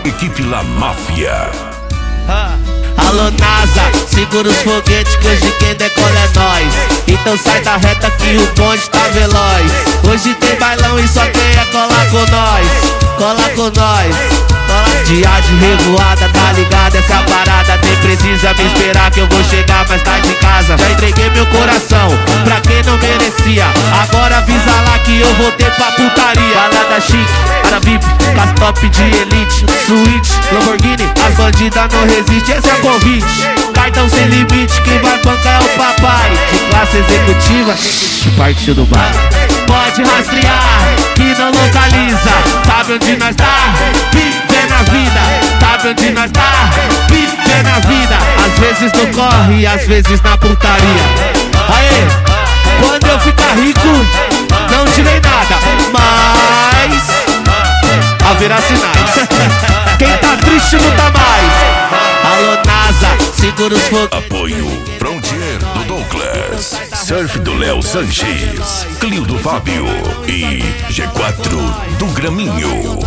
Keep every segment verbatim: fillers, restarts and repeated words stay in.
Equipe La Máfia. Ah. Alô NASA, segura os foguetes que hoje quem decola é nós. Então sai da reta que o bonde tá veloz. Hoje tem bailão e só quem é colar com nós. Cola com nós. Dia de revoada, tá ligado essa parada. Nem precisa me esperar que eu vou chegar mais tarde em casa. Já entreguei meu coração pra quem não merecia. Agora avisa lá que eu voltei pra putaria. Balada chique, para V I P, cas top de elite, suíte, Lamborghini, as bandidas não resistem, esse é o convite. Cartão sem limite, quem vai bancar é o papai. De classe executiva, partiu do bar. Pode rastrear, que não localiza. Sabe onde nós tá? Viver na vida. Sabe onde nós tá? Viver na vida. Às vezes no corre, às vezes na putaria. Aê, quando eu ficar rico, não tirei nada, mas haverá sinais. Quem tá triste não tá mais. Alô NASA, segura os fogos. Apoio Frontier do Douglas, Surf do Léo Sanches, Clio do Fábio e G quatro do Graminho.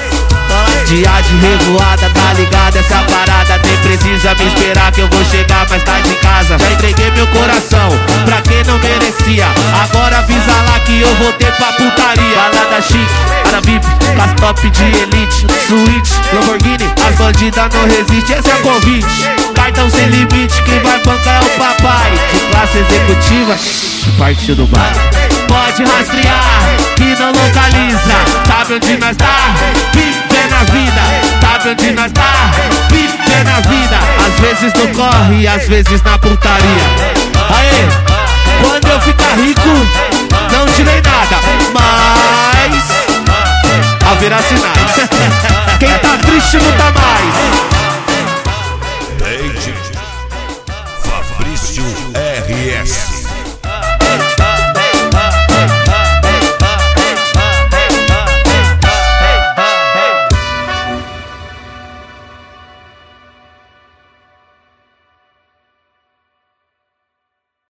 Dia de revoada, tá ligado essa parada. Nem precisa me esperar que eu vou chegar mais tarde em casa. Já entreguei meu coração pra quem não merecia. Agora avisa lá que eu voltei pra putaria. Balada chique, para V I P, cas top de elite, suíte, Lamborghini, as bandidas não resistem, esse é o convite. Cartão sem limite, quem vai bancar é o papai. De classe executiva, partiu do bar. Pode rastrear, que não localiza. Sabe onde nós tá? Viver na vida. Sabe onde nós tá? Viver na vida. Às vezes no corre, às vezes na putaria. Aê, quando eu ficar rico, não tirei nada, mas haverá sinais. Quem tá triste não tá mais.